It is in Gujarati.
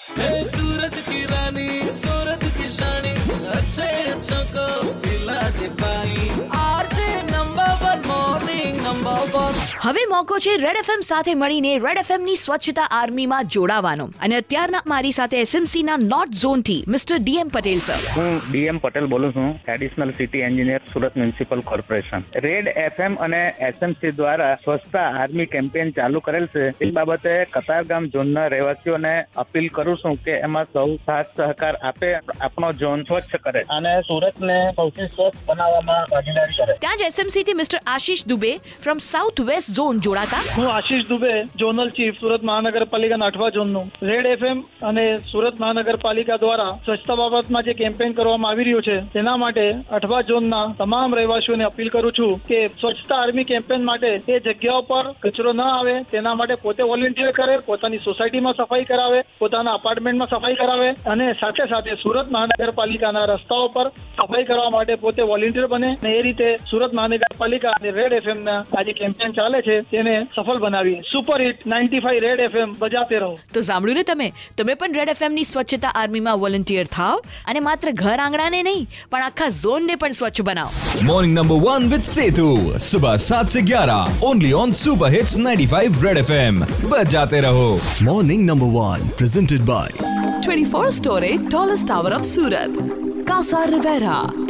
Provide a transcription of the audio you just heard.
सूरत की रानी, सूरत की शानी, अच्छे अच्छों को पिला दे पानी। RJ number 1 morning number 1। હવે મોકો છે રેડ એફએમ સાથે મળીને રેડ એફએમ ની સ્વચ્છતા આર્મીમાં જોડાવાનો અને અત્યારના મારી સાથે એસએમસી ના નોર્થ ઝોન થી મિસ્ટર ડીએમ પટેલ સર. હું ડીએમ પટેલ બોલું છું, additional city engineer, Surat municipal corporation. Red FM અને એસએમસી દ્વારા સ્વચ્છતા આર્મી કેમ્પેન ચાલુ કરેલ છે. એ બાબતે કતારગામ ઝોનના રહેવાસીઓને અપીલ કરું છું કે એમાં સૌ સાથ સહકાર આપે, આપણો ઝોન સ્વચ્છ કરે અને સુરતને સૌથી સ્વચ્છ બનાવવામાં ભાગીદારી કરે. ત્યાં જ એસએમસી થી mister Ashish Dubey from south west zone જોડાતા. હું આશીષ દુબે, ઝોનલ ચીફ, સુરત મહાનગરપાલિકાના 8વા ઝોનનું. રેડ એફએમ અને સુરત મહાનગરપાલિકા દ્વારા સ્વચ્છતા બાબતમાં જે કેમ્પેન કરવામાં આવી રહ્યું છે તેના માટે 8વા ઝોનના તમામ રહેવાસીઓને અપીલ કરું છું કે સ્વચ્છતા આર્મી કેમ્પેન માટે એ જગ્યાઓ પર કચરો ન આવે તેના માટે પોતે વોલેન્ટિયર કરે, પોતાની સોસાયટીમાં સફાઈ કરાવે, પોતાના અપાર્ટમેન્ટમાં સફાઈ કરાવે અને સાથે સાથે સુરત મહાનગરપાલિકાના રસ્તાઓ પર સફાઈ કરવા માટે પોતે વોલેન્ટિયર બને અને એ રીતે સુરત મહાનગરપાલિકા અને રેડ એફએમ ના આ જે કેમ્પેન ચાલે છે તેને સફળ બનાવીએ. સુપર હિટ 95 રેડ એફએમ બજાતે રહો. તો સાંભળ્યું ને તમે પણ રેડ એફએમ ની સ્વચ્છતા આર્મીમાં વોલન્ટિયર થાવ અને માત્ર ઘર આંગણાને નહીં પણ આખા ઝોનને પણ સ્વચ્છ બનાવો. મોર્નિંગ નંબર 1 વિથ સેતુ સુબહ 7 से 11 only on super hits 95 red FM. बजाते रहो. Morning number 1 presented by 24 story tallest tower of Surat, Casa Rivera.